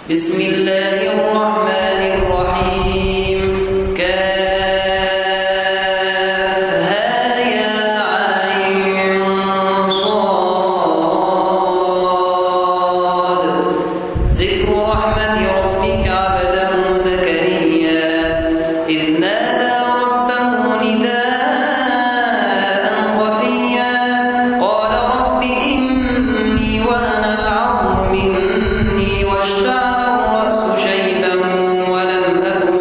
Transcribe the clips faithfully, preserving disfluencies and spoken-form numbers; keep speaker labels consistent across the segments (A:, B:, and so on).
A: بسم الله الرحمن الرحيم كافها يا عين صاد ذكر رحمة ربك عبده زكريا إذ نادى ربه نداء خفيا قال رب إني وهن العظم مني واشتعل الرأس شيبا ولم أكن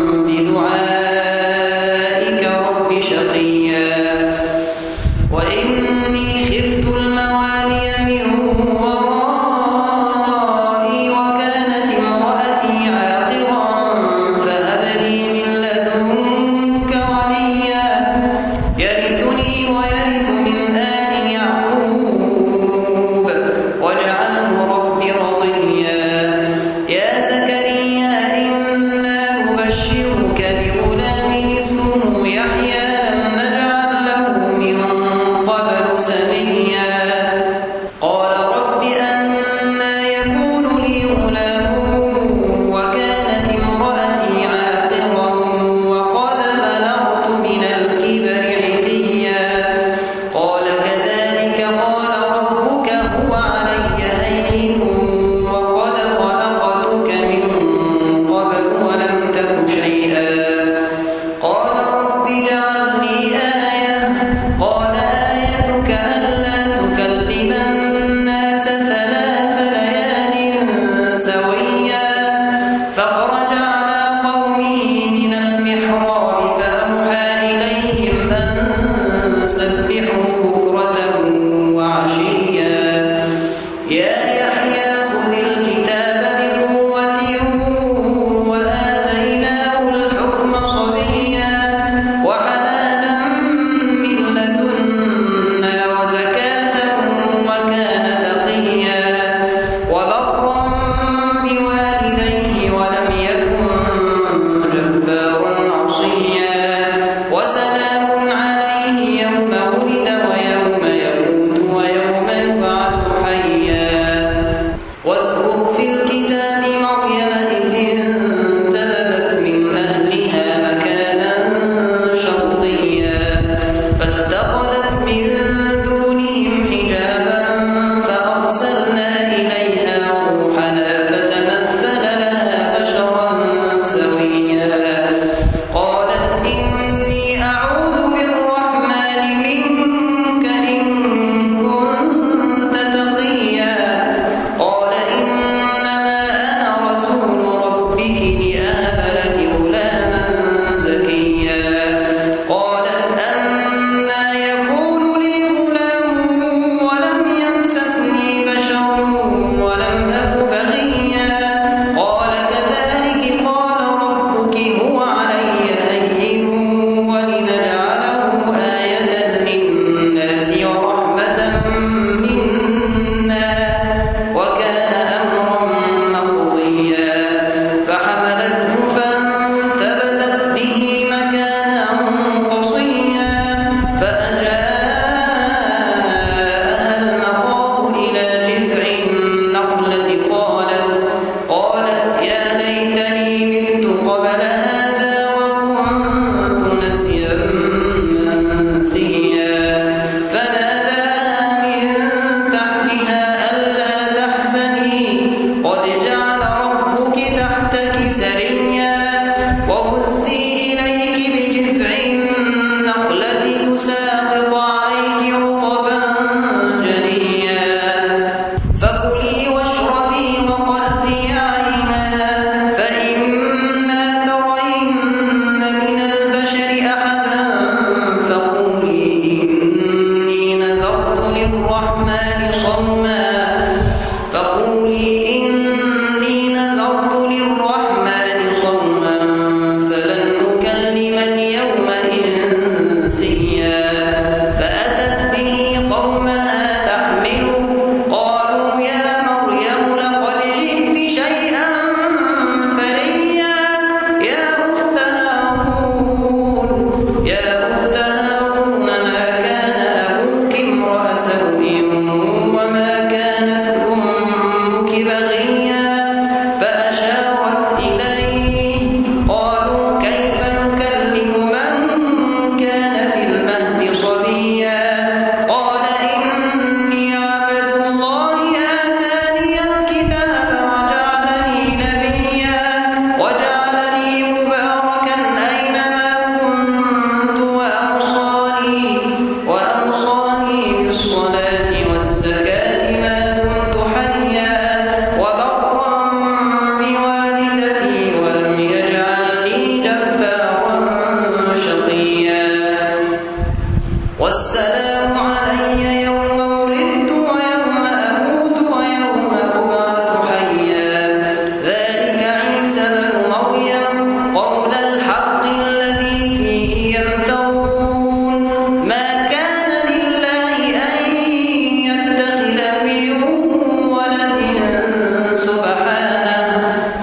A: بدعائك رب شقيا وإني خفت الموالي من ورائي وكانت امرأتي عاقرا فهب لي من لدنك وليا يرثني ويرث من آل يعقوب واجعله رب رضيا يا زكريا إنا نبشرك بغلام اسمه يحيى لم نجعل له من قبل سميا قال رب أنى يكون لي غلام وكانت امرأتي عاقرا وقد بلغت من الكبر عتيا قال كذلك قال ربك هو علي هين وقد خلقتك من قبل ولم تك شيئا قال رب اجعل لي آية قال آيتك ألا تكلم الناس ثلاث ليال سويا فخرج على قومه من المحراب فأوحى إليهم أن سبحوا بكرة وعشيا يا يحيى خذ الكتاب بقوة وآتيناه الحكم صبيا وحنانا من لدنا وزكاة وكان تقيا وبرا بوالديه ولم يكن جبارا عصيا وسلام عليه يوم ولد ويوم يموت ويوم يبعث حيا واذكر في الكتاب مريم إذ انتبذت من أهلها مكانا شرقيا فاتخذت من دونهم حجابا فأرسلنا إليها روحنا فتمثل لها بشرا سويا قالت إني أعوذ بالرحمن منك إن كنت تقيا قال إنما أنا رسول ربك لأهب لك غلاما زكيا قالت أنى يكون لي غلام ولم يمسسني بشر ولم أك بغيا قال كذلك قال ربك هو علي هين ولنجعله آية للناس ورحمة منا وكان أمرا مقضيا فحملته فانتبذت به مكانا قصيا فأجاءها المخاض إلى جذع النخلة قالت قالت يا ليتني مت قبل هذا وكنت نسيا منسيا فناداها من تحتها ألا تحزني قد جعل ربك تحتك سريا وهزي إليك بجذع النخلة تساقط عليك رطبا جنيا فكلي واشربي وقري عينا فإما ترين من البشر أحدا فقولي إني نذرت للرحمن صوما فقولي إني نذرت للرحمن صوما فلن أكلم اليوم إنسيا فأتت به قومها تحمله قالوا يا مريم لقد جئت شيئا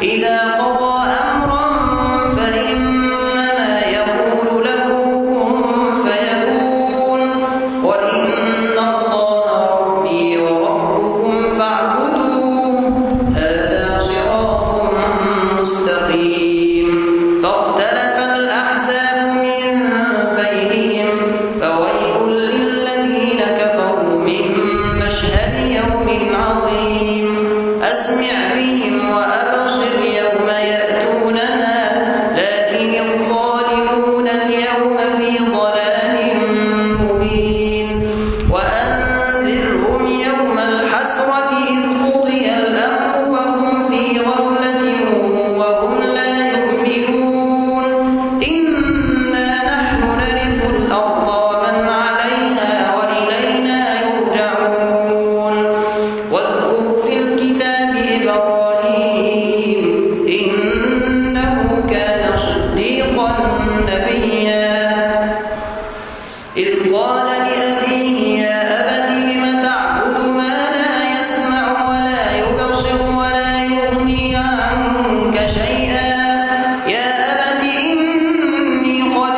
A: إذا قضى أمرا فإنما يقول له كن فيكون وإن الله ربي وربكم فاعبدوه هذا صراط مستقيم فاختلف الأحزاب من بينهم فويل للذين كفروا من مشهد يوم عظيم أسمع بهم وأبصر يوم يأتوننا لكن الظالمون اليوم في ضلال مبين وأنذرهم يوم الحسرة إذ قضي الأمر وهم في غفلة وهم لا يؤمنون إنا نحن نرث الأرض ومن عليها وإلينا يرجعون واذكر في الكتاب إبراهيم إنه كان صديقا نبيا إذ قال لأبيه يا أبت لم تعبد ما لا يسمع ولا يبصر ولا يغني عنك شيئا يا أبت إني قد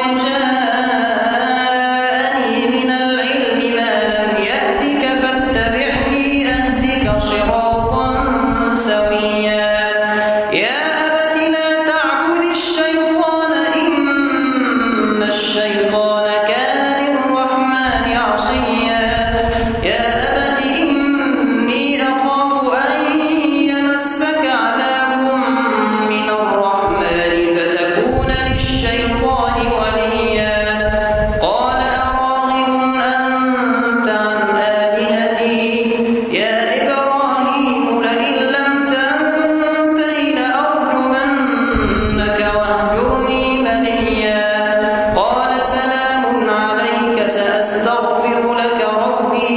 A: جاءني من العلم ما لم يأتك فاتبعني أهدك صراطا سويا يا أبت لا تعبد الشيطان إن الشيطان كان للرحمن عصيا يا أبت إني أخاف أن يمسك عذاب من الرحمن فتكون للشيطان وليا قال أراغب أنت عن آلهتي يا إبراهيم لئن لم تنته لأرجمنك واهجرني مليا قال سلام عليك سأستغفر لك ربي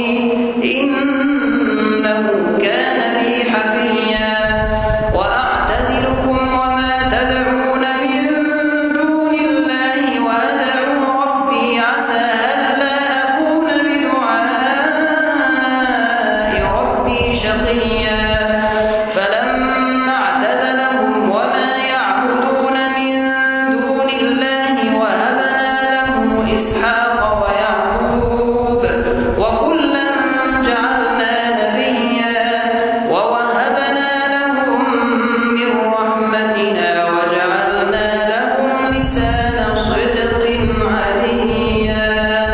A: إنه كان بي حفيا وأعتزلكم وما تدعون من دون الله وأدعو ربي عسى ألا أكون بدعاء ربي شقيا فلما اعتزلهم وما يعبدون من دون الله وهبنا له إسحاق ويعقوب وكلا جعلنا نبيا ووهبنا لهم من رحمتنا وجعلنا لهم لسان صدق عليا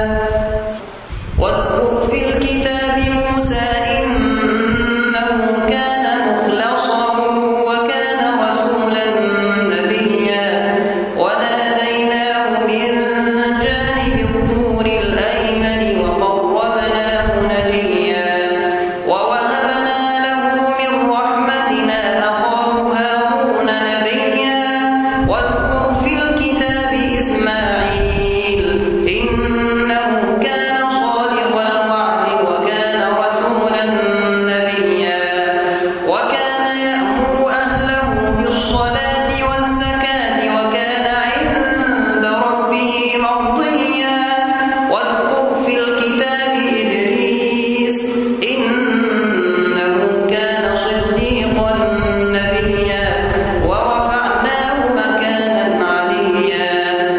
A: واذكر في الكتاب موسى إنه كان مخلصا وكان رسولا نبيا وناديناه من جانب الطور الأيمن وقربناه نجيا ووهبنا له من رحمتنا أخاه هارون نبيا واذكر في الكتاب إسماعيل إنه كان صادق الوعد وكان رسولا نبيا وكان يأمر أهله بالصلاة والزكاة وكان عند ربه مرضيا واذكر في الكتاب إدريس إنه كان صديقا نبيا ورفعناه مكانا عليا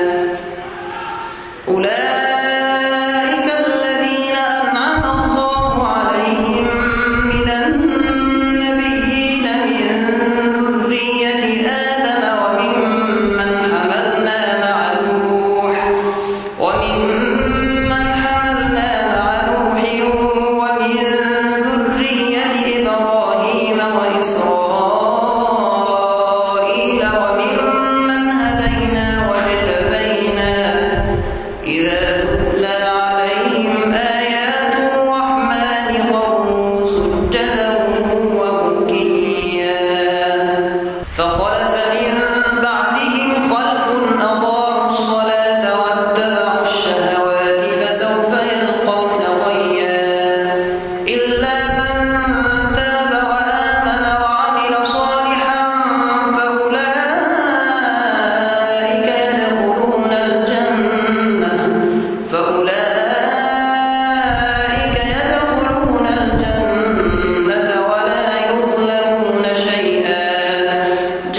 A: أولئك الذين أنعم الله عليهم من النبيين من ذرية آدم وممن حملنا مع نوح وممن حملنا مع نوح ومن ذرية إبراهيم وإسرائيل وممن هدينا واجتبينا إذا تتلى عليهم آيات الرحمن خروا سجدا وبكيا فخلف من بعدهم خلف أضاعوا الصلاة واتبعوا الشهوات فسوف يلقون غيا إلا من تاب وآمن وعمل صالحا فأولئك يدخلون الجنة فأولئك يدخلون الجنة ولا يظلمون شيئا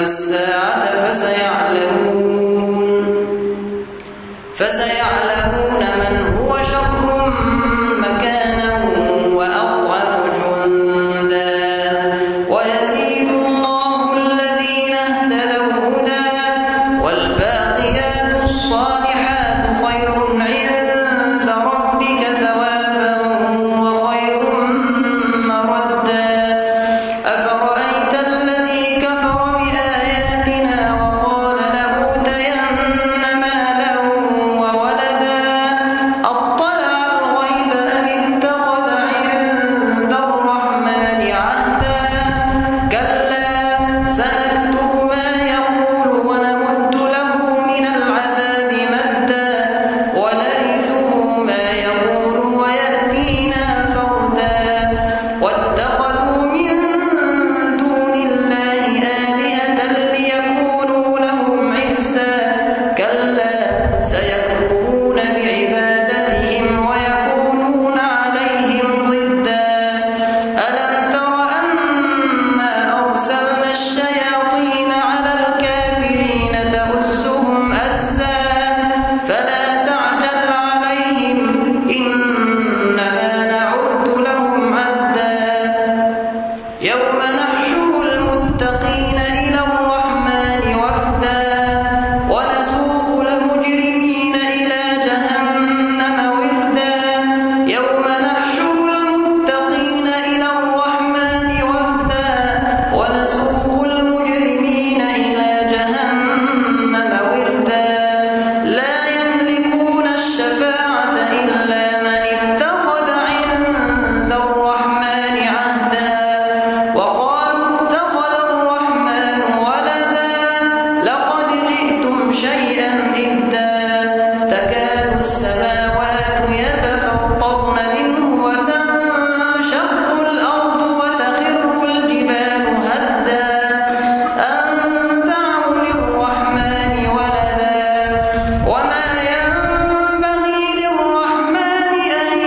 A: الساعة فسيعلمون فسيعلمون من هو شر مكانا وأضعف جندا ويزيد الله الذين اهتدوا هدى والباقيات الصالحات خير عند ربك ثوابا وخير مردا أفرأيت الذي كفر بآياتنا وقال لأوتين مالا وولدا أطلع الغيب أم اتخذ عند الرحمن عهدا كلا سنكتب ما يقول ونمد له من العذاب مدا ونرثه ما يقول ويأتينا فردا واتخذوا من دون الله آلهة ليكونوا لهم عزا كلا سيكفرون بعبادتهم ويكونون عليهم ضدا ألم تر أنا أرسلنا الشياطين على الكافرين تؤزهم أزا فلا تعجل عليهم إنما نعد لهم عدا يوم نحشر المتقين إلى الرحمن وفدا ونسوق المجرمين إلى جهنم وردا يوم نحشر المتقين إلى الرحمن وفدا ونسوق المجرمين إلى جهنم وردا لا يملكون الشفاعة إلا من اتخذ عند الرحمن عهدا وقالوا اتخذ الرحمن ولدا لقد جئتم شيئا إدا تكاد السماوات يتفطرن منه وتنشق الأرض وتخر الجبال هدا أن دعوا للرحمن ولدا وما ينبغي للرحمن أن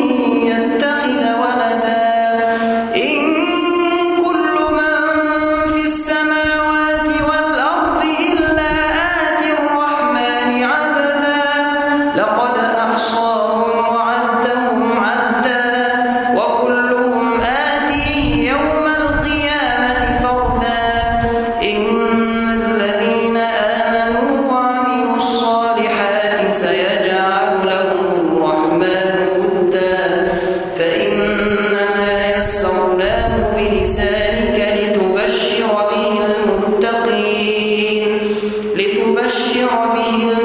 A: يتخذ ولدا إن كل من في السماوات والأرض إلا آتي الرحمن عبدا لقد أحصاهم وعدهم عدا وكلهم آتيه يوم القيامة فردا إن الذين آمنوا وعملوا الصالحات سيجعل لهم الرحمن ودا فإنما يسرناه بلسانك لتبشر به المتقين لتبشر به